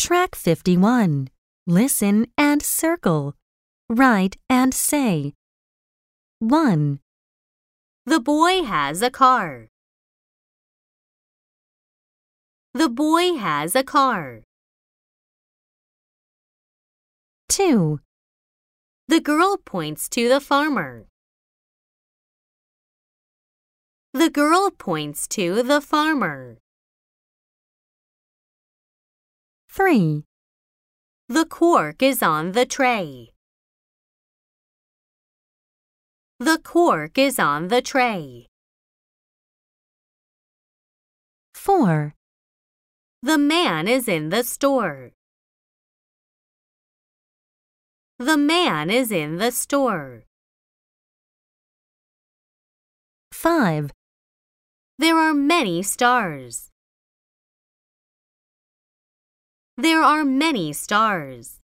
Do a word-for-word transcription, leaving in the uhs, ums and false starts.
Track fifty-one. Listen and circle. Write and say. one. The boy has a car. The boy has a car. two. The girl points to the farmer. The girl points to the farmer. three. The cork is on the tray. The cork is on the tray. four. The man is in the store. The man is in the store. five. There are many stars. There are many stars.